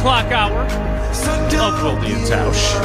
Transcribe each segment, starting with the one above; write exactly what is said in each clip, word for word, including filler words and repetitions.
o'clock hour of Wilde and Tausch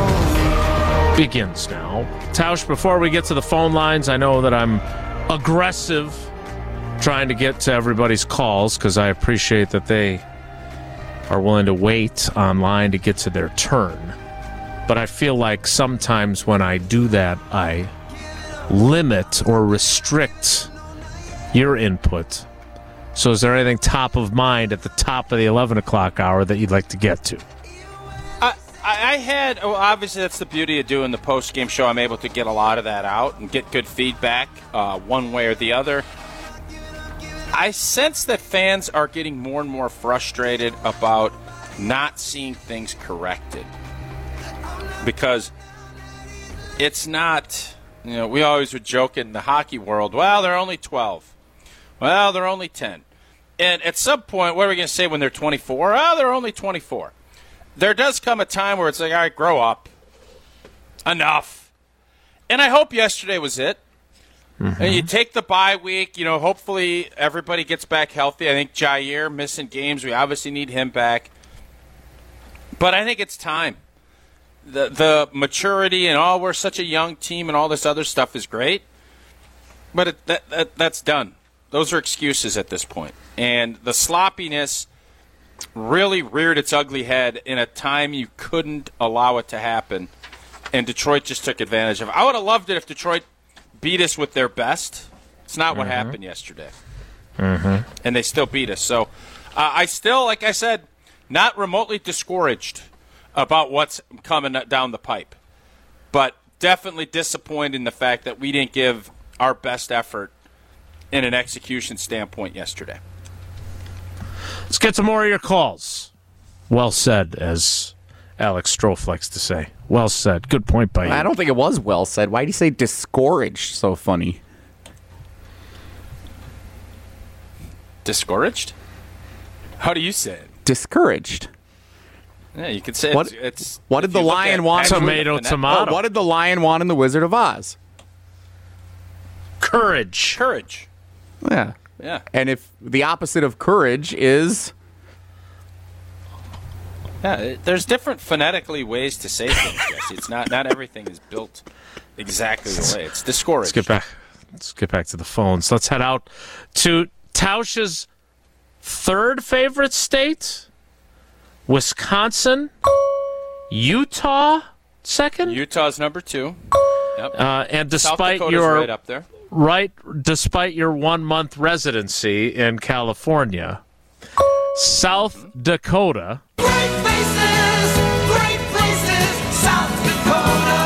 begins now. Tausch, before we get to the phone lines, I know that I'm aggressive trying to get to everybody's calls because I appreciate that they are willing to wait online to get to their turn. But I feel like sometimes when I do that, I limit or restrict your input. So is there anything top of mind at the top of the eleven o'clock hour that you'd like to get to? I, I had, well, obviously that's the beauty of doing the post-game show. I'm able to get a lot of that out and get good feedback uh, one way or the other. I sense that fans are getting more and more frustrated about not seeing things corrected. Because it's not, you know, we always would joke in the hockey world, well, they're only twelve. Well, they're only ten. And at some point, what are we going to say when they're twenty-four? Oh, they're only twenty-four. There does come a time where it's like, all right, grow up. Enough. And I hope yesterday was it. Mm-hmm. And you take the bye week, you know, hopefully everybody gets back healthy. I think Jair missing games. We obviously need him back. But I think it's time. The the maturity and all, we're such a young team and all this other stuff is great. But it, that, that that's done. Those are excuses at this point. And the sloppiness really reared its ugly head in a time you couldn't allow it to happen. And Detroit just took advantage of it. I would have loved it if Detroit beat us with their best. It's not what mm-hmm. happened yesterday. Mm-hmm. And they still beat us. So uh, I still, like I said, not remotely discouraged about what's coming down the pipe. But definitely disappointed in the fact that we didn't give our best effort in an execution standpoint yesterday. Let's get to more of your calls. Well said, as Alex Strofe likes to say. Well said. Good point by you. I don't think it was well said. Why do you say discouraged so funny? Discouraged? How do you say it? Discouraged. Yeah, you could say what, it's, it's... What did the lion want? Tomato, tomato. Oh, what did the lion want in The Wizard of Oz? Courage. Courage. Yeah. Yeah. And if the opposite of courage is... Yeah, there's different phonetically ways to say things, Jesse. It's not not everything is built exactly the way. It's discouraged. Let's get back. Let's get back to the phones. Let's head out to Tausch's third favorite state, Wisconsin, Utah, second. Utah's number two. Yep. Uh, and despite South your right up there. Right, despite your one-month residency in California, South Dakota. Great places, great places, South Dakota.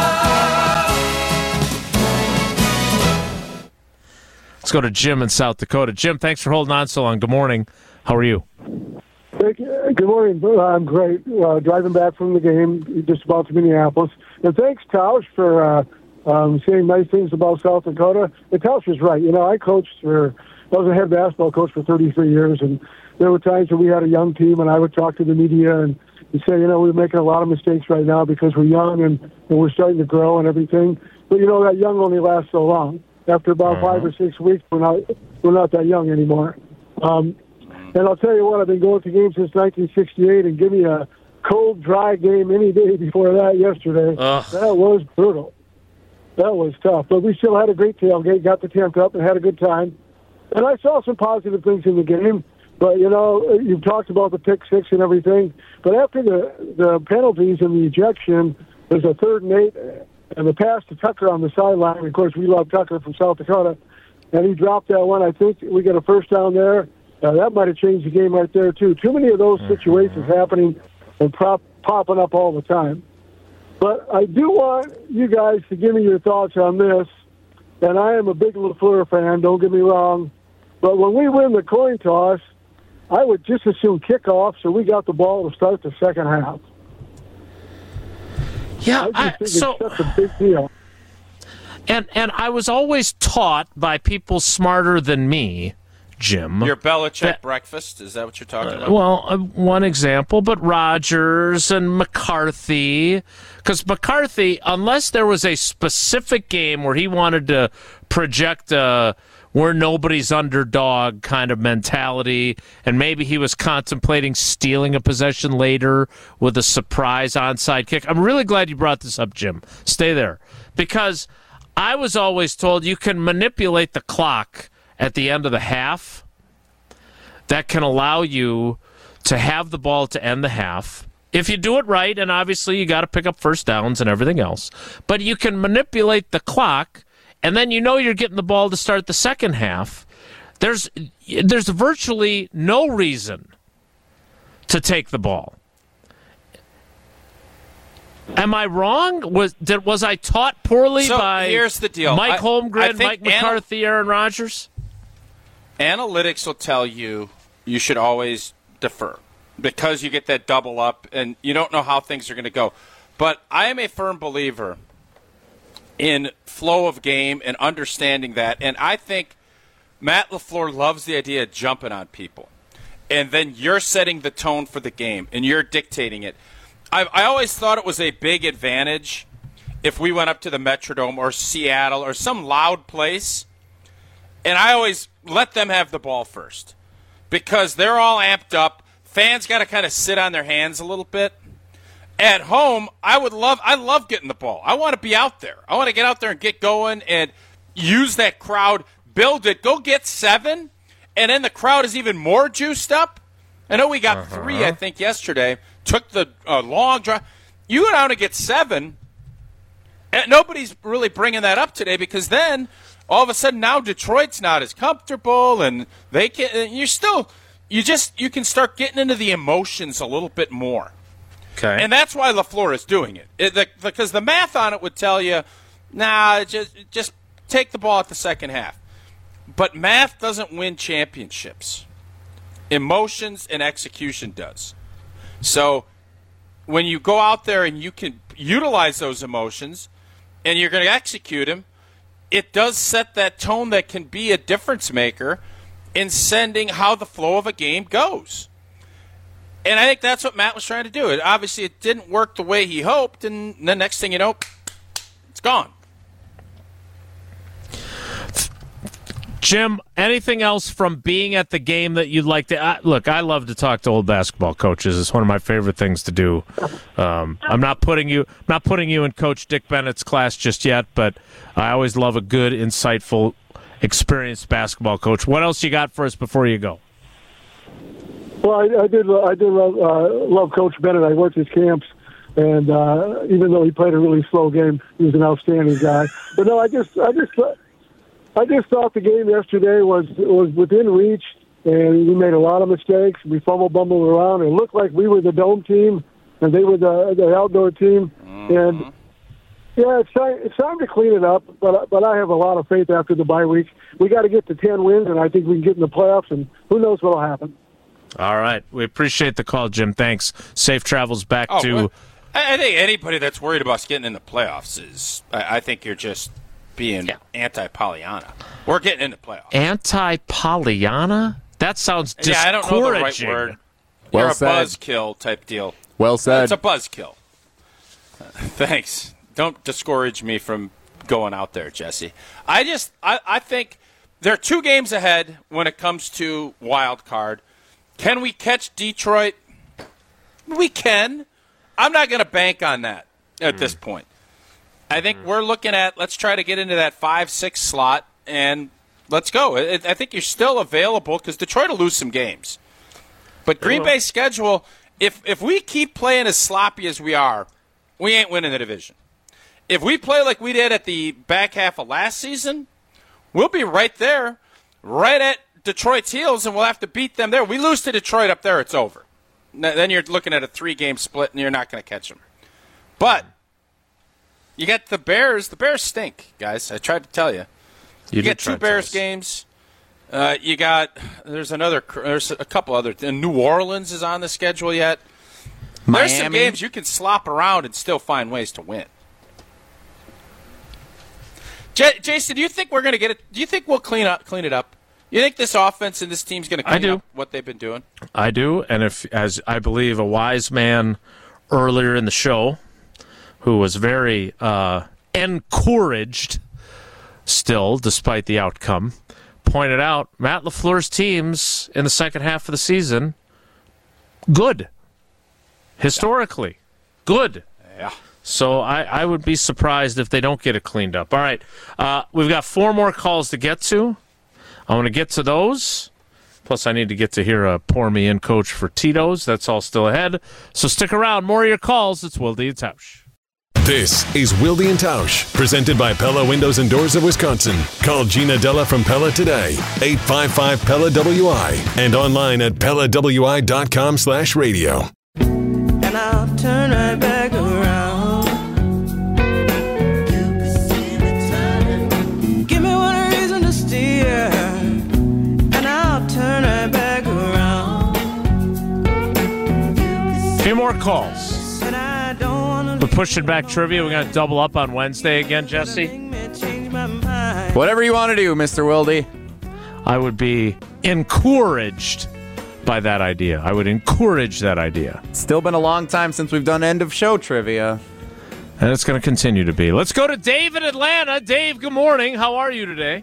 Let's go to Jim in South Dakota. Jim, thanks for holding on so long. Good morning. How are you? Thank you. Good morning. I'm great. Uh, driving back from the game, just about to Minneapolis. And thanks, Tausch, for... Uh, Um, saying nice things about South Dakota. And Tausch was right. You know, I coached for, I was a head basketball coach for thirty-three years, and there were times when we had a young team, and I would talk to the media and, and say, you know, we're making a lot of mistakes right now because we're young and, and we're starting to grow and everything. But, you know, that young only lasts so long. After about uh-huh. five or six weeks, we're not, we're not that young anymore. Um, and I'll tell you what, I've been going to games since nineteen sixty-eight, and give me a cold, dry game any day before that yesterday. Ugh. That was brutal. That was tough, but we still had a great tailgate, got the tent up, and had a good time. And I saw some positive things in the game, but, you know, you've talked about the pick six and everything, but after the, the penalties and the ejection, there's a third and eight, and the pass to Tucker on the sideline. Of course, we love Tucker from South Dakota, and he dropped that one. I think we got a first down there. Uh, that might have changed the game right there, too. Too many of those situations happening and prop, popping up all the time. But I do want you guys to give me your thoughts on this, and I am a big LaFleur fan, don't get me wrong. But when we win the coin toss, I would just as soon kick off so we got the ball to start the second half. Yeah, I just I, think so it's such a big deal. And and I was always taught by people smarter than me, Jim. Your Belichick that, breakfast? Is that what you're talking about? Uh, well, uh, one example, but Rodgers and McCarthy. Because McCarthy, unless there was a specific game where he wanted to project a we're nobody's underdog kind of mentality, and maybe he was contemplating stealing a possession later with a surprise onside kick. I'm really glad you brought this up, Jim. Stay there. Because I was always told you can manipulate the clock at the end of the half. That can allow you to have the ball to end the half. If you do it right, and obviously you got to pick up first downs and everything else, but you can manipulate the clock, and then you know you're getting the ball to start the second half. There's there's virtually no reason to take the ball. Am I wrong? Was did, was I taught poorly so by here's the deal. Mike I, Holmgren, I Mike McCarthy, Aaron Rodgers? Analytics will tell you you should always defer because you get that double up and you don't know how things are going to go. But I am a firm believer in flow of game and understanding that. And I think Matt LaFleur loves the idea of jumping on people. And then you're setting the tone for the game and you're dictating it. I, I always thought it was a big advantage if we went up to the Metrodome or Seattle or some loud place. And I always let them have the ball first because they're all amped up. Fans got to kind of sit on their hands a little bit. At home, I would love I love getting the ball. I want to be out there. I want to get out there and get going and use that crowd, build it, go get seven, and then the crowd is even more juiced up. I know we got uh-huh. three, I think, yesterday. Took the uh, long drive. You go down and get seven, and nobody's really bringing that up today because then – all of a sudden now Detroit's not as comfortable, and they can. You're still, you just you can start getting into the emotions a little bit more. Okay, and that's why LaFleur is doing it, it the, because the math on it would tell you, nah, just just take the ball at the second half. But math doesn't win championships. Emotions and execution does. So when you go out there and you can utilize those emotions, and you're going to execute them. It does set that tone that can be a difference maker in sending how the flow of a game goes. And I think that's what Matt was trying to do. It, obviously, it didn't work the way he hoped, and the next thing you know, it's gone. Jim, anything else from being at the game that you'd like to uh, look? I love to talk to old basketball coaches. It's one of my favorite things to do. Um, I'm not putting you not putting you in Coach Dick Bennett's class just yet, but I always love a good, insightful, experienced basketball coach. What else you got for us before you go? Well, I, I did. I did love, uh, love Coach Bennett. I worked his camps, and uh, even though he played a really slow game, he was an outstanding guy. But no, I just, I just. Uh, I just thought the game yesterday was was within reach, and we made a lot of mistakes. We fumbled, bumbled around. It looked like we were the dome team, and they were the the outdoor team. Mm-hmm. And yeah, it's time, it's time to clean it up. But but I have a lot of faith after the bye week. We got to get to ten wins, and I think we can get in the playoffs. And who knows what'll happen? All right, we appreciate the call, Jim. Thanks. Safe travels back oh, to. Well, I think anybody that's worried about us getting in the playoffs is. I, I think you're just. Being yeah. anti-Pollyanna. We're getting into playoffs. Anti-Pollyanna? That sounds discouraging. Yeah, I don't know the right word. Well You're said. a buzzkill type deal. Well said. It's a buzzkill. Uh, thanks. Don't discourage me from going out there, Jesse. I just, I, I think there are two games ahead when it comes to wild card. Can we catch Detroit? We can. I'm not going to bank on that at mm. this point. I think we're looking at, let's try to get into that five six slot, and let's go. I think you're still available because Detroit will lose some games. But Green Bay's schedule, if if we keep playing as sloppy as we are, we ain't winning the division. If we play like we did at the back half of last season, we'll be right there, right at Detroit's heels, and we'll have to beat them there. We lose to Detroit up there, it's over. Then you're looking at a three-game split, and you're not going to catch them. But you got the Bears. The Bears stink, guys. I tried to tell you. You, you get two Bears games. Uh, you got there's another. There's a couple other. And New Orleans is on the schedule yet. Miami. There's some games you can slop around and still find ways to win. J- Jason, do you think we're going to get it? Do you think we'll clean up, clean it up? You think this offense and this team's going to clean up what they've been doing? I do, and if as I believe a wise man earlier in the show, who was very uh, encouraged still, despite the outcome, pointed out, Matt LaFleur's teams in the second half of the season, good. Historically, good. Yeah. So I, I would be surprised if they don't get it cleaned up. All right, uh, we've got four more calls to get to. I want to get to those. Plus, I need to get to hear a pour me in coach for Tito's. That's all still ahead. So stick around. More of your calls. It's Wilde and Tausch. This is Wilde and Tausch, presented by Pella Windows and Doors of Wisconsin. Call Gina Della from Pella today, eight five five P E L L A W I, and online at Pella W I dot com slash radio. And I'll turn right back around. Give me one reason to steer, and I'll turn right back around. A few more calls. We're pushing back trivia. We're going to double up on Wednesday again, Jesse. Whatever you want to do, Mister Wilde. I would be encouraged by that idea. I would encourage that idea. Still been a long time since we've done end of show trivia. And it's going to continue to be. Let's go to Dave in Atlanta. Dave, good morning. How are you today?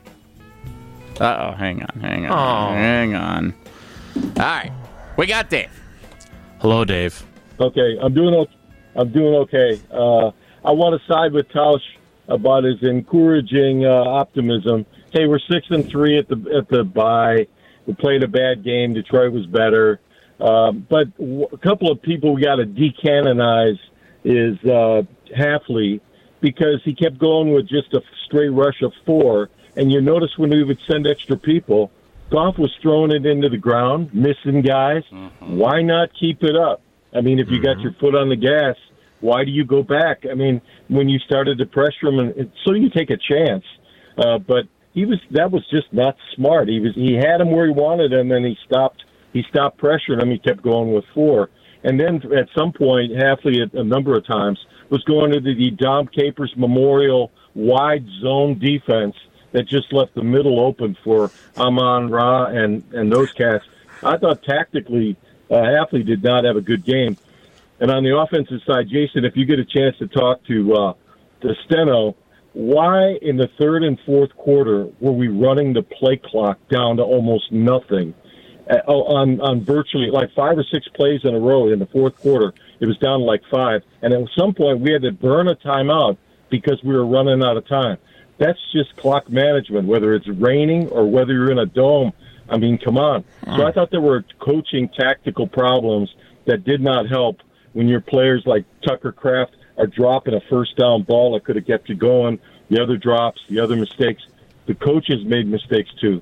Uh-oh, hang on, hang on, Oh. hang on. All right, we got Dave. Hello, Dave. Okay, I'm doing okay. I'm doing okay. Uh, I want to side with Tausch about his encouraging uh, optimism. Hey, we're six and three at the at the bye. We played a bad game. Detroit was better, uh, but w- a couple of people we got to decanonize is uh, Halfley, because he kept going with just a straight rush of four. And you notice when we would send extra people, Goff was throwing it into the ground, missing guys. Mm-hmm. Why not keep it up? I mean, if you got your foot on the gas, why do you go back? I mean, when you started to pressure him, and, and so you take a chance. Uh, but he was that was just not smart. He was he had him where he wanted him, and he stopped. He stopped pressuring him. He kept going with four, and then at some point, Halfley a, a number of times was going to the, the Dom Capers Memorial wide zone defense that just left the middle open for Amon Ra and and those cats. I thought tactically. Uh, Halfley did not have a good game. And on the offensive side, Jason, if you get a chance to talk to uh, to Steno, why in the third and fourth quarter were we running the play clock down to almost nothing? Uh, on, on virtually like five or six plays in a row in the fourth quarter, it was down to like five. And at some point, we had to burn a timeout because we were running out of time. That's just clock management, whether it's raining or whether you're in a dome. I mean, come on. So I thought there were coaching tactical problems that did not help when your players like Tucker Kraft are dropping a first down ball that could have kept you going. The other drops, the other mistakes. The coaches made mistakes too.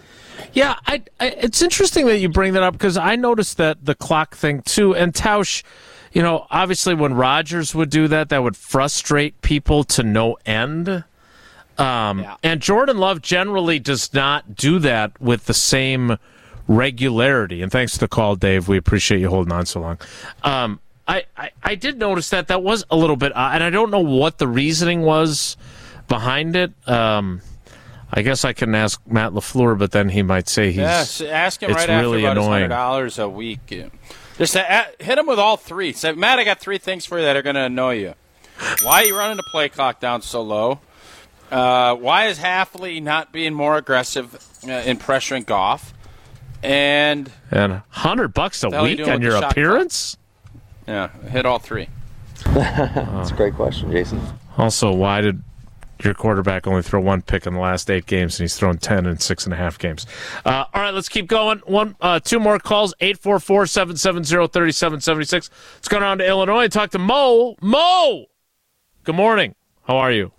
Yeah, I, I, it's interesting that you bring that up because I noticed that the clock thing too. And Tausch, you know, obviously when Rodgers would do that, that would frustrate people to no end. Um, yeah. And Jordan Love generally does not do that with the same regularity. And thanks for the call, Dave. We appreciate you holding on so long. Um, I, I, I did notice that that was a little bit odd, and I don't know what the reasoning was behind it. Um, I guess I can ask Matt LaFleur, but then he might say he's yes, ask him it's right really after about annoying. one hundred dollars a week. Just uh, hit him with all three. Say, Matt, I got three things for you that are going to annoy you. Why are you running the play clock down so low? Uh, why is Halfley not being more aggressive uh, in pressuring Goff? And and a hundred bucks a week on your appearance? Yeah, hit all three. That's a great question, Jason. Also, why did your quarterback only throw one pick in the last eight games, and he's thrown ten in six and a half games? Uh, all right, let's keep going. One, uh, two more calls. Eight four four seven seven zero three seven seven six. Let's go down to Illinois and talk to Mo. Mo, good morning. How are you?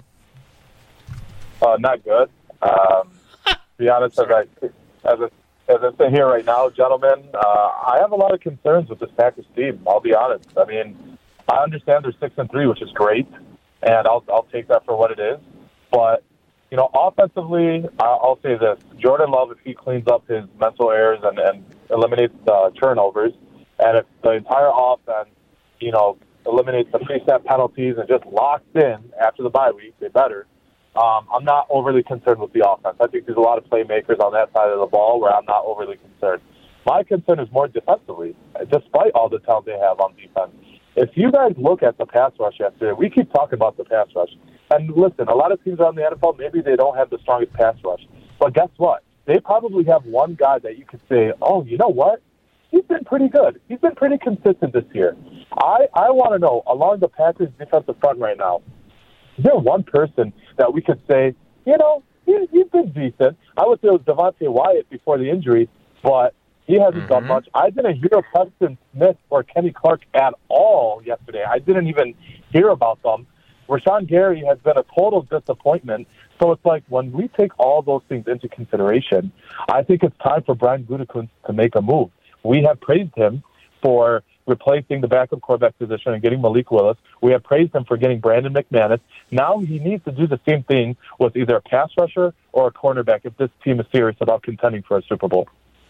Uh, not good. Um, to be honest, as I, as, I, as I sit here right now, gentlemen, uh, I have a lot of concerns with this Packers team. I'll be honest. I mean, I understand they're six and three, which is great, and I'll I'll take that for what it is. But you know, offensively, I'll say this: Jordan Love, if he cleans up his mental errors and, and eliminates uh, turnovers, and if the entire offense, you know, eliminates the preset penalties and just locks in after the bye week, they better. Um, I'm not overly concerned with the offense. I think there's a lot of playmakers on that side of the ball where I'm not overly concerned. My concern is more defensively, despite all the talent they have on defense. If you guys look at the pass rush yesterday, we keep talking about the pass rush. And listen, a lot of teams around the N F L, maybe they don't have the strongest pass rush. But guess what? they probably have one guy that you could say, oh, you know what? He's been pretty good. He's been pretty consistent this year. I, I want to know, along the Packers defensive front right now, is there one person that we could say, you know, he, he's been decent? I would say it was Devontae Wyatt before the injury, but he hasn't mm-hmm. done much. I didn't hear Preston Smith or Kenny Clark at all yesterday. I didn't even hear about them. Rashawn Gary has been a total disappointment. So it's like when we take all those things into consideration, I think it's time for Brian Gutekunst to make a move. We have praised him for replacing the backup quarterback position and getting Malik Willis. We have praised him for getting Brandon McManus. Now he needs to do the same thing with either a pass rusher or a cornerback if this team is serious about contending for a Super Bowl.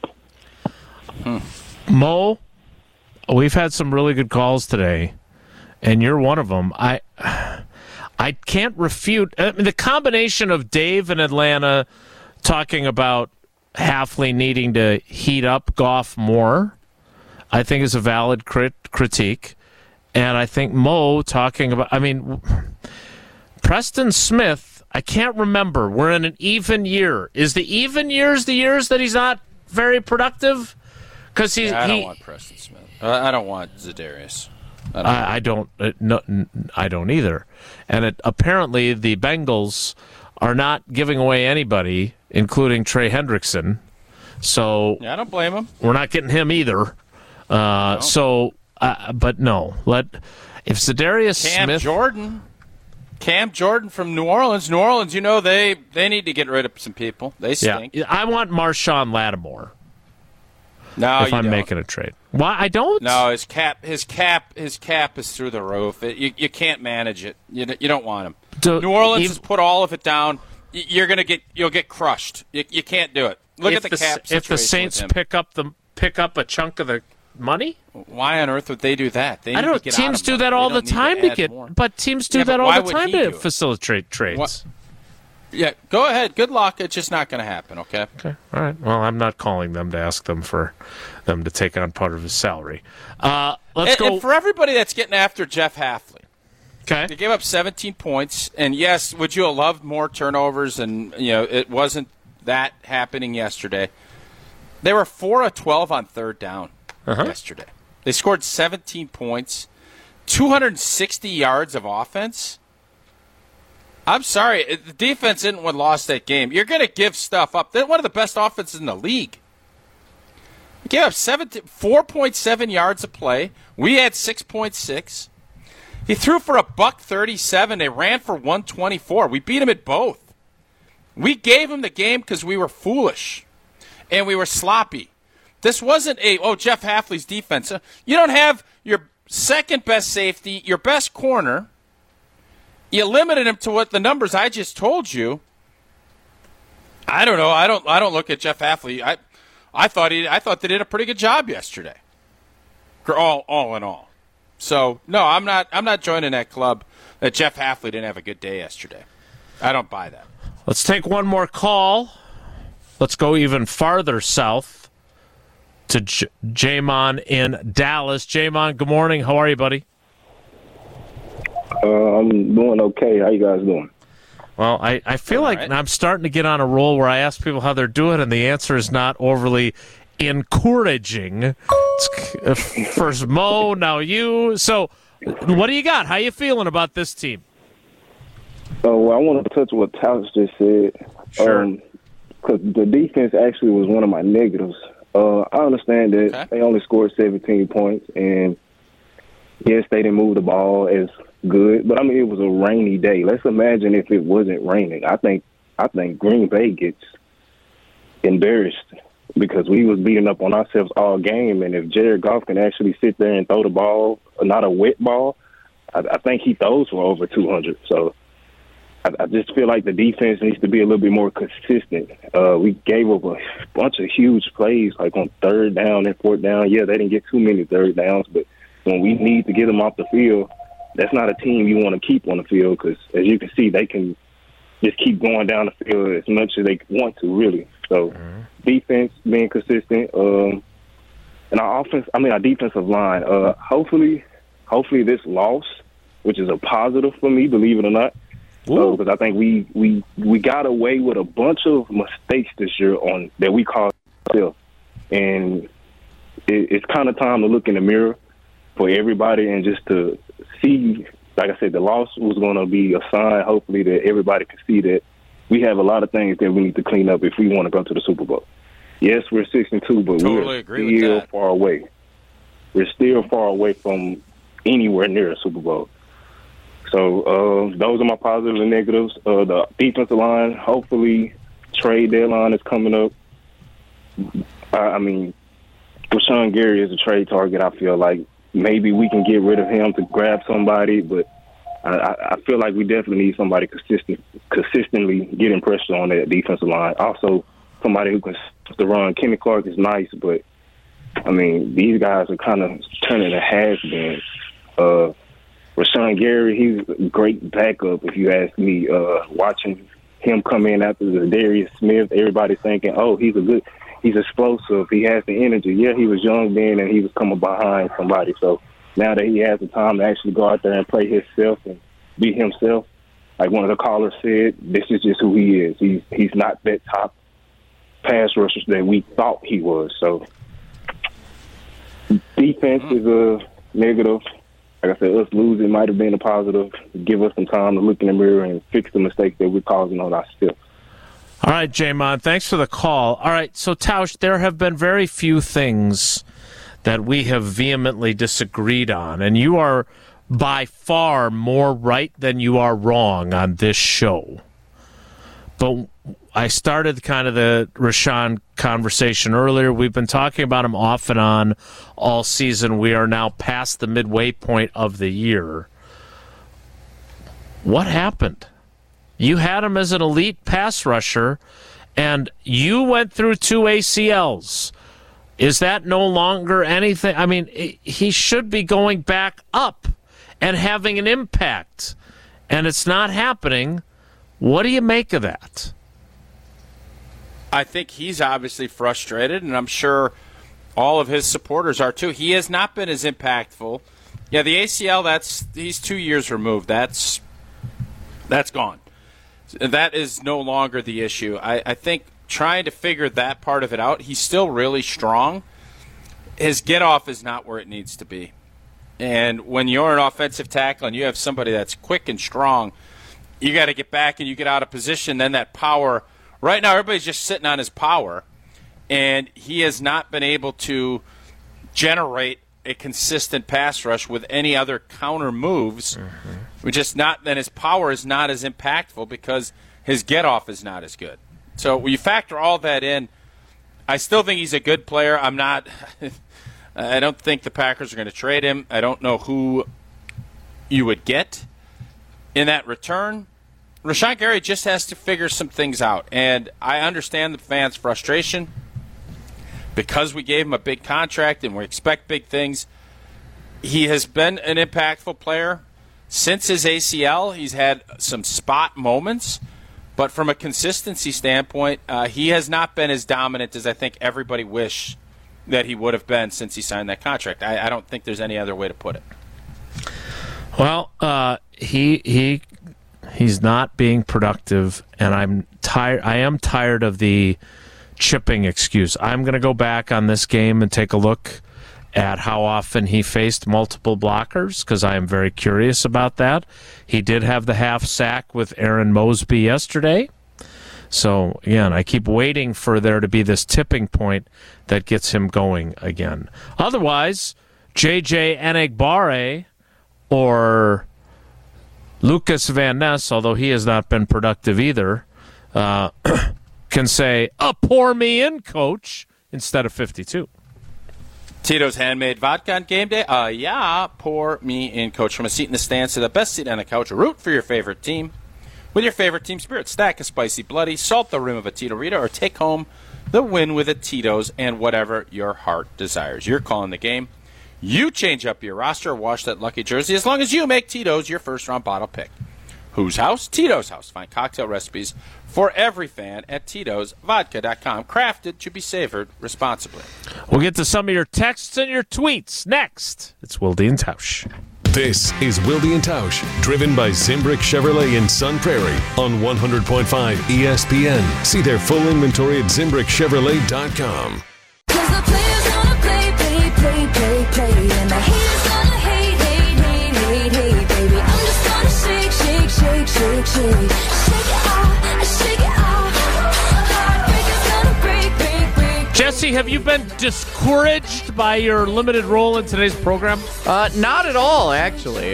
Hmm. Mo, we've had some really good calls today, and you're one of them. I I can't refute I mean, the combination of Dave in Atlanta talking about Hafley needing to heat up Goff more, I think is a valid crit- critique. And I think Mo talking about, I mean, Preston Smith, I can't remember. We're in an even year. Is the even years the years that he's not very productive? Because he's. Yeah, I don't he, want Preston Smith. I don't want Za'Darius. I don't. I, I don't. Uh, no, I don't either. And it, apparently, the Bengals are not giving away anybody, including Trey Hendrickson. So yeah, I don't blame him. We're not getting him either. Uh, no. So, uh, but no. Let if Za'Darius Cam Smith, Jordan, Cam Jordan from New Orleans. New Orleans, you know they they need to get rid of some people. They stink. Yeah, I want Marshawn Lattimore. No, if you I'm don't. making a trade. Why I don't? No, his cap, his cap, his cap is through the roof. It, you you can't manage it. You you don't want him. Do, New Orleans if, has put all of it down. You're gonna get you'll get crushed. You, you can't do it. Look at the, the cap situation. If the Saints pick up the pick up a chunk of the money, why on earth would they do that? They I don't. Get teams do money. that all they the time to, to get, more. but teams do yeah, that all the time to facilitate trades. What? Yeah, go ahead. Good luck. It's just not going to happen, okay? Okay. All right. Well, I'm not calling them to ask them for them to take on part of his salary. Uh, let's and, go. And for everybody that's getting after Jeff Hafley, okay, they gave up seventeen points. And, yes, would you have loved more turnovers? And, you know, it wasn't that happening yesterday. They were four of twelve on third down uh-huh. yesterday. They scored seventeen points, two hundred sixty yards of offense. I'm sorry, the defense isn't what lost that game. You're going to give stuff up. They're one of the best offenses in the league. They gave up four point seven yards a play. We had six point six. He threw for a buck thirty-seven. They ran for one twenty-four. We beat him at both. We gave him the game because we were foolish and we were sloppy. This wasn't a, oh, Jeff Hafley's defense. You don't have your second best safety, your best corner. You limited him to what the numbers I just told you. I don't know. I don't. I don't look at Jeff Hafley. I, I thought he. I thought they did a pretty good job yesterday. All, all in all. So no, I'm not. I'm not joining that club that Jeff Hafley didn't have a good day yesterday. I don't buy that. Let's take one more call. Let's go even farther south to J- Jamon in Dallas. Jamon, good morning. How are you, buddy? Uh, I'm doing okay. How you guys doing? Well, I, I feel All like right. I'm starting to get on a roll where I ask people how they're doing, and the answer is not overly encouraging. It's first Mo, now you. So what do you got? How you feeling about this team? Uh, well, I want to touch what Talis just said. Sure. Um, because the defense actually was one of my negatives. Uh, I understand that Okay. they only scored seventeen points, and yes, they didn't move the ball as good. But I mean, it was a rainy day. Let's imagine if it wasn't raining. I think I think Green Bay gets embarrassed because we was beating up on ourselves all game. And if Jared Goff can actually sit there and throw the ball, not a wet ball, I, I think he throws for over two hundred. So I, I just feel like the defense needs to be a little bit more consistent. Uh, we gave up a bunch of huge plays, like on third down and fourth down. Yeah, they didn't get too many third downs, but when we need to get them off the field, that's not a team you want to keep on the field because, as you can see, they can just keep going down the field as much as they want to, really. So mm-hmm. defense being consistent, um, and our offense, I mean, our defensive line, uh, hopefully, hopefully this loss, which is a positive for me, believe it or not, So, because I think we, we we got away with a bunch of mistakes this year on that we caused ourselves, and it, it's kind of time to look in the mirror for everybody and just to see. Like I said, the loss was going to be a sign, hopefully, that everybody can see that we have a lot of things that we need to clean up if we want to go to the Super Bowl. Yes, we're six and two, but Totally we're agree with still that. far away. We're still far away from anywhere near a Super Bowl. So uh, those are my positives and negatives. Uh, the defensive line, hopefully, trade deadline is coming up. I, I mean, Rashawn Gary is a trade target. I feel like maybe we can get rid of him to grab somebody, but I, I feel like we definitely need somebody consistent, consistently getting pressure on that defensive line. Also, somebody who can to run. Kenny Clark is nice, but I mean, these guys are kind of turning to has-beens. Uh, Rashawn Gary, he's a great backup, if you ask me. Uh, watching him come in after the Darius Smith, everybody's thinking, oh, he's a good, he's explosive, he has the energy. Yeah, he was young then, and he was coming behind somebody. So now that he has the time to actually go out there and play himself and be himself, like one of the callers said, this is just who he is. He's he's not that top pass rusher that we thought he was. So defense is a negative. Like I said, us losing might have been a positive. Give us some time to look in the mirror and fix the mistakes that we're causing on ourselves. All right, Jamon, thanks for the call. All right, so Tausch, there have been very few things that we have vehemently disagreed on, and you are by far more right than you are wrong on this show. But I started kind of the Rashawn conversation earlier. We've been talking about him off and on all season. We are now past the midway point of the year. What happened? You had him as an elite pass rusher, and you went through two A C Ls. Is that no longer anything? I mean, he should be going back up and having an impact, and it's not happening. What do you make of that? I think he's obviously frustrated, and I'm sure all of his supporters are too. He has not been as impactful. Yeah, the A C L, that's he's two years removed. That's that's gone. That is no longer the issue. I, I think trying to figure that part of it out, he's still really strong. His get-off is not where it needs to be. And when you're an offensive tackle and you have somebody that's quick and strong, you got to get back and you get out of position. Then that power, right now everybody's just sitting on his power, and he has not been able to generate a consistent pass rush with any other counter moves. Mm-hmm. We just not then his power is not as impactful because his get off is not as good. So when you factor all that in, I still think he's a good player. I'm not. I don't think the Packers are going to trade him. I don't know who you would get in that return. Rashawn Gary just has to figure some things out, and I understand the fans' frustration because we gave him a big contract and we expect big things. He has been an impactful player since his A C L. He's had some spot moments, but from a consistency standpoint, uh, he has not been as dominant as I think everybody wished that he would have been since he signed that contract. I, I don't think there's any other way to put it. Well, uh, he he he's not being productive, and I'm tired. I am tired of the chipping excuse. I'm going to go back on this game and take a look at how often he faced multiple blockers, because I am very curious about that. He did have the half sack with Aaron Mosby yesterday. So, again, I keep waiting for there to be this tipping point that gets him going again. Otherwise, J J Enagbare or Lucas Van Ness, although he has not been productive either, uh, can say, uh, pour me in, coach, instead of fifty-two. Tito's Handmade Vodka on game day? Uh, yeah, pour me in, coach. From a seat in the stands to the best seat on the couch, root for your favorite team with your favorite team spirit. Stack a spicy bloody, salt the rim of a Tito Rita, or take home the win with a Tito's and whatever your heart desires. You're calling the game. You change up your roster, wash that lucky jersey, as long as you make Tito's your first-round bottle pick. Whose house? Tito's house. Find cocktail recipes for every fan at Tito's Vodka dot com. Crafted to be savored responsibly. We'll get to some of your texts and your tweets next. It's Wilde and Tausch. This is Wilde and Tausch, driven by Zimbrick Chevrolet in Sun Prairie on one hundred point five E S P N. See their full inventory at zimbrick chevrolet dot com. Cause the players gonna play, play, play, play, play. And the haters gonna hate, hate, hate, hate, hate, baby. I'm just gonna shake, shake, shake, shake, shake. Shake it off, shake it off. Heartbreakers gonna break, break, break. Jesse, have you been discouraged by your limited role in today's program? Uh, not at all, actually.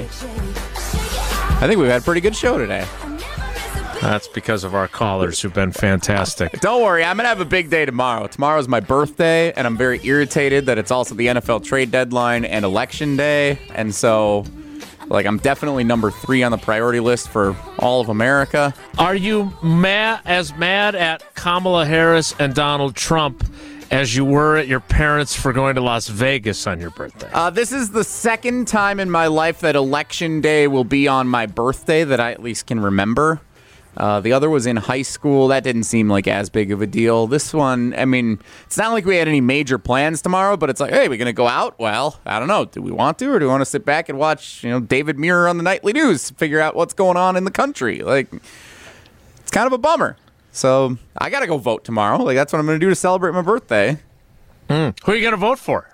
I think we've had a pretty good show today. That's because of our callers who've been fantastic. Don't worry, I'm going to have a big day tomorrow. Tomorrow's my birthday, and I'm very irritated that it's also the N F L trade deadline and election day. And so, like, I'm definitely number three on the priority list for all of America. Are you mad, as mad at Kamala Harris and Donald Trump as you were at your parents for going to Las Vegas on your birthday? Uh, this is the second time in my life that election day will be on my birthday that I at least can remember. Uh, the other was in high school. That didn't seem like as big of a deal. This one, I mean, it's not like we had any major plans tomorrow, but it's like, hey, we're going to go out? Well, I don't know. Do we want to, or do we want to sit back and watch, you know, David Muir on the nightly news, figure out what's going on in the country? Like, it's kind of a bummer. So I got to go vote tomorrow. Like, that's what I'm going to do to celebrate my birthday. Mm. Who are you going to vote for?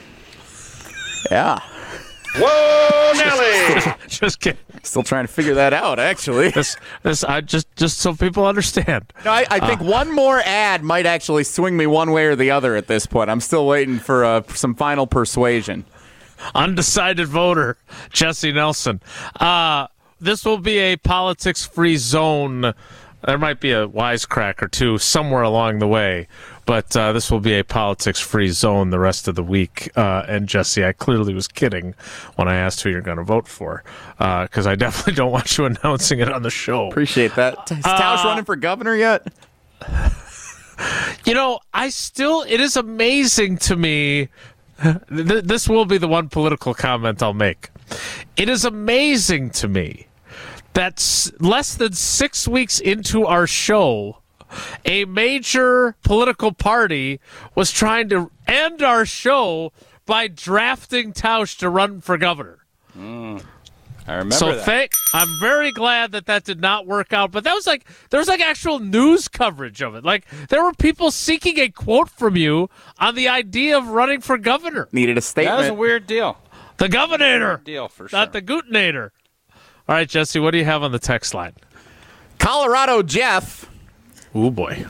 Yeah. Whoa, Nelly! Just kidding. Still trying to figure that out, actually. This, this, I just, just so people understand. No, I, I think uh, one more ad might actually swing me one way or the other at this point. I'm still waiting for uh, some final persuasion. Undecided voter, Jesse Nelson. Uh, this will be a politics-free zone. There might be a wisecrack or two somewhere along the way, but uh, this will be a politics-free zone the rest of the week. Uh, and, Jesse, I clearly was kidding when I asked who you're going to vote for, because uh, I definitely don't want you announcing it on the show. Appreciate that. Is Tausch uh, running for governor yet? You know, I still, it is amazing to me. Th- this will be the one political comment I'll make. It is amazing to me that less than six weeks into our show, a major political party was trying to end our show by drafting Tausch to run for governor. Mm, I remember so that. Thank, I'm very glad that that did not work out. But that was like, there was like actual news coverage of it. Like, there were people seeking a quote from you on the idea of running for governor. Needed a statement. That was a weird deal. The governator. Weird deal for sure. Not the gootinator. All right, Jesse, what do you have on the text line? Colorado Jeff. Oh, boy.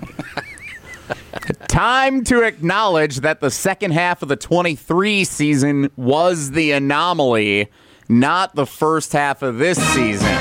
Time to acknowledge that the second half of the twenty-three season was the anomaly, not the first half of this season.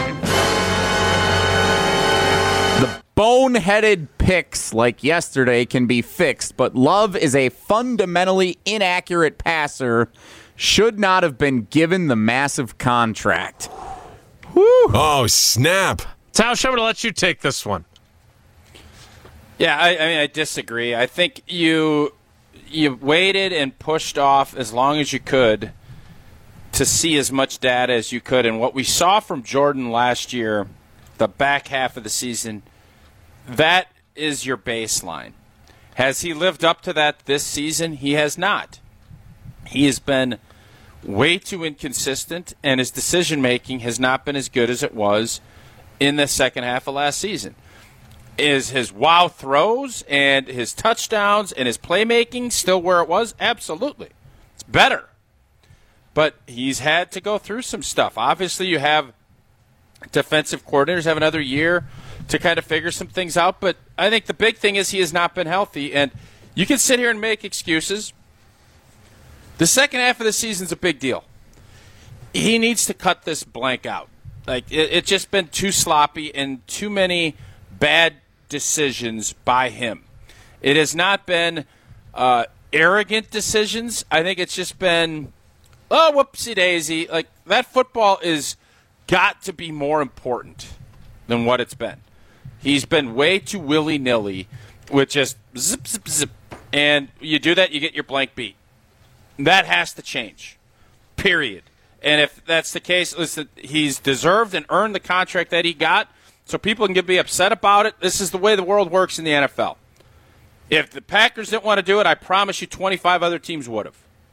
The boneheaded picks like yesterday can be fixed, but Love is a fundamentally inaccurate passer, should not have been given the massive contract. Woo. Oh, snap. Tausch, I'm going to let you take this one. Yeah, I, I mean, I disagree. I think you you waited and pushed off as long as you could to see as much data as you could. And what we saw from Jordan last year, the back half of the season, that is your baseline. Has he lived up to that this season? He has not. He has been way too inconsistent, and his decision-making has not been as good as it was in the second half of last season. Is his wow throws and his touchdowns and his playmaking still where it was? Absolutely. It's better. But he's had to go through some stuff. Obviously, you have defensive coordinators have another year to kind of figure some things out, but I think the big thing is he has not been healthy, and you can sit here and make excuses. The second half of the season's a big deal. He needs to cut this blank out. Like it, it's just been too sloppy and too many bad decisions by him. It has not been uh, arrogant decisions. I think it's just been, oh, whoopsie daisy. Like that football is got to be more important than what it's been. He's been way too willy nilly with just zip zip zip, and you do that, you get your blank beat. That has to change, period. And if that's the case, listen, he's deserved and earned the contract that he got, so people can be upset about it. This is the way the world works in the N F L. If the Packers didn't want to do it, I promise you twenty-five other teams would have.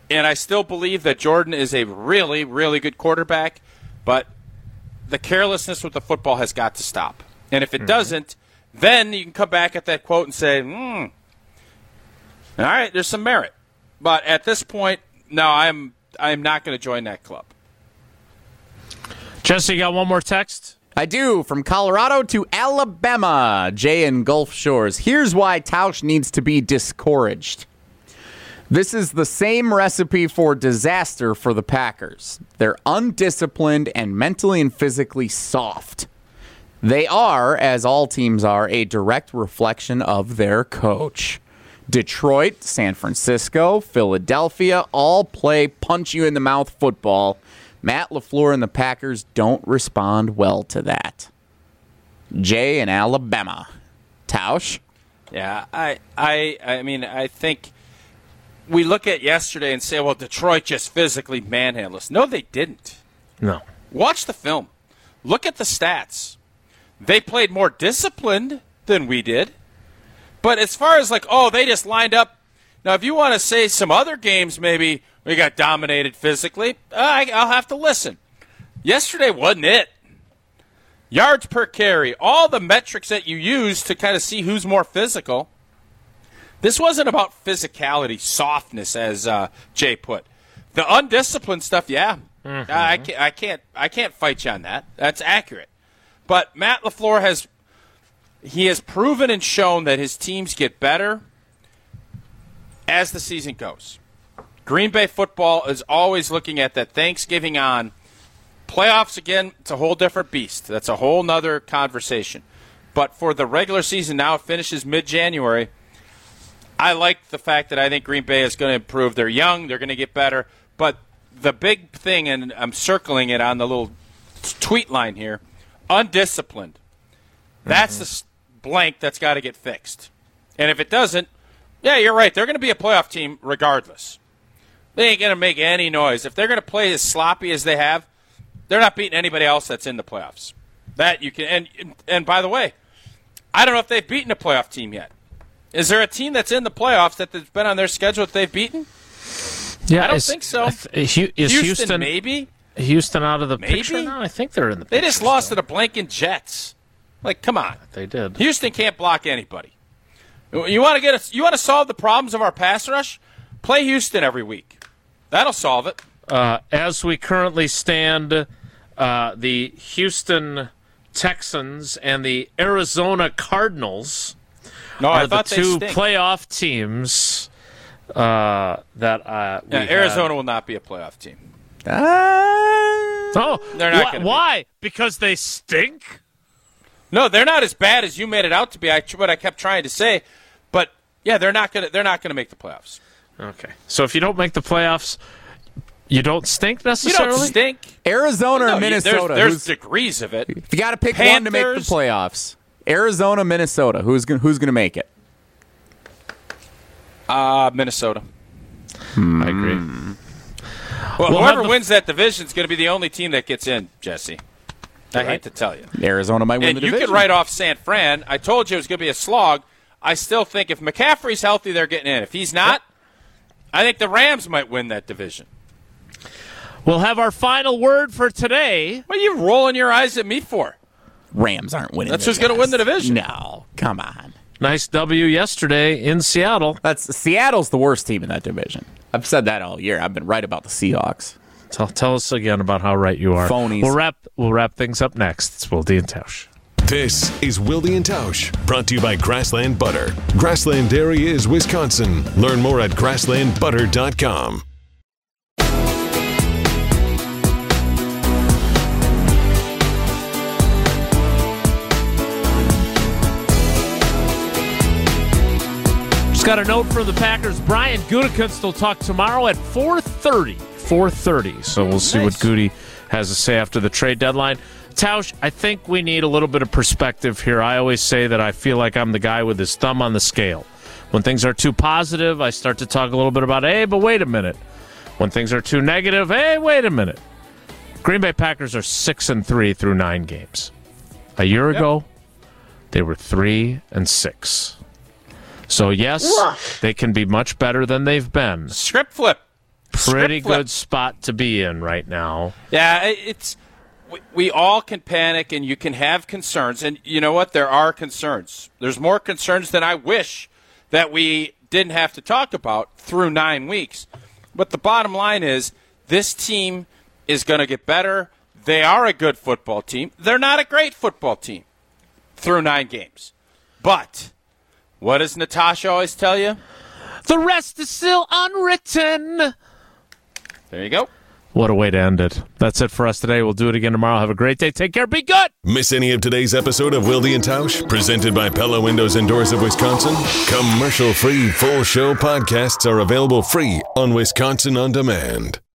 And I still believe that Jordan is a really, really good quarterback, but the carelessness with the football has got to stop. And if it mm-hmm. doesn't, then you can come back at that quote and say, hmm, all right, there's some merit. But at this point, no, I'm I'm not going to join that club. Jesse, you got one more text? I do. From Colorado to Alabama, Jay in Gulf Shores. Here's why Tausch needs to be discouraged. This is the same recipe for disaster for the Packers. They're undisciplined and mentally and physically soft. They are, as all teams are, a direct reflection of their coach. Detroit, San Francisco, Philadelphia all play punch-you-in-the-mouth football. Matt LaFleur and the Packers don't respond well to that. Jay in Alabama. Tausch? Yeah, I, I, I mean, I think we look at yesterday and say, well, Detroit just physically manhandled us. No, they didn't. No. Watch the film. Look at the stats. They played more disciplined than we did. But as far as like, oh, they just lined up. Now, if you want to say some other games maybe we got dominated physically, uh, I, I'll have to listen. Yesterday wasn't it. Yards per carry, all the metrics that you use to kind of see who's more physical. This wasn't about physicality, softness, as uh, Jay put. The undisciplined stuff, yeah, mm-hmm. I, can't, I can't, I can't fight you on that. That's accurate. But Matt LaFleur has, he has proven and shown that his teams get better as the season goes. Green Bay football is always looking at that Thanksgiving on. Playoffs, again, it's a whole different beast. That's a whole nother conversation. But for the regular season now, it finishes mid-January. I like the fact that I think Green Bay is going to improve. They're young. They're going to get better. But the big thing, and I'm circling it on the little tweet line here, undisciplined. That's mm-hmm. the blank that's got to get fixed. And if it doesn't, yeah, you're right. They're going to be a playoff team regardless. They ain't going to make any noise. If they're going to play as sloppy as they have, they're not beating anybody else that's in the playoffs. That you can. And, and by the way, I don't know if they've beaten a playoff team yet. Is there a team that's in the playoffs that has been on their schedule that they've beaten? Yeah, I don't is, think so. Is Houston, Houston, maybe? Houston out of the maybe? picture now? I think they're in the They picture. just lost still. to the blanking Jets. Like, come on. They did. Houston can't block anybody. You want to get a, you want to solve the problems of our pass rush? Play Houston every week. That'll solve it. Uh, as we currently stand, uh, the Houston Texans and the Arizona Cardinals no, are I thought the two they stink. playoff teams uh, that uh, we yeah, Arizona had. will not be a playoff team. Uh, oh, they're not. Wh- gonna why? Be. Because they stink? No, they're not as bad as you made it out to be. I, what I kept trying to say, but yeah, they're not gonna. They're not gonna make the playoffs. Okay, so if you don't make the playoffs, you don't stink necessarily? You don't stink. Arizona no, or Minnesota? There's, there's who's, degrees of it. if you got to pick Panthers, one to make the playoffs, Arizona, Minnesota. Who's gonna, who's going to make it? Uh, Minnesota. Hmm. I agree. Well, We'll whoever the, wins that division is going to be the only team that gets in, Jesse. I right. hate to tell you. Arizona might win and the you division. can write off San Fran. I told you it was going to be a slog. I still think if McCaffrey's healthy, they're getting in. If he's not, I think the Rams might win that division. We'll have our final word for today. What are you rolling your eyes at me for? Rams aren't winning. That's who's going to win the division. No, come on. Nice W yesterday in Seattle. That's Seattle's the worst team in that division. I've said that all year. I've been right about the Seahawks. Tell, tell us again about how right you are. Phonies. We'll wrap, we'll wrap things up next. It's Wilde and Tausch. This is Wilde and Tausch, brought to you by Grassland Butter. Grassland Dairy is Wisconsin. Learn more at grassland butter dot com. Just got a note from the Packers. Brian Gutekunst will talk tomorrow at four thirty. four thirty. So we'll see nice. what Goody has to say after the trade deadline. Tausch, I think we need a little bit of perspective here. I always say that I feel like I'm the guy with his thumb on the scale. When things are too positive, I start to talk a little bit about, hey, but wait a minute. When things are too negative, hey, wait a minute. Green Bay Packers are six and three through nine games. A year yep. ago, they were three and six. So yes, they can be much better than they've been. Script flip. Pretty Script flip. good spot to be in right now. Yeah, it's we, we all can panic and you can have concerns. And you know what? There are concerns. There's more concerns than I wish that we didn't have to talk about through nine weeks. But the bottom line is this team is going to get better. They are a good football team. They're not a great football team through nine games. But what does Natasha always tell you? The rest is still unwritten. There you go. What a way to end it. That's it for us today. We'll do it again tomorrow. Have a great day. Take care. Be good. Miss any of today's episode of Wilde and Tausch, presented by Pella Windows and Doors of Wisconsin? Commercial-free full show podcasts are available free on Wisconsin On Demand.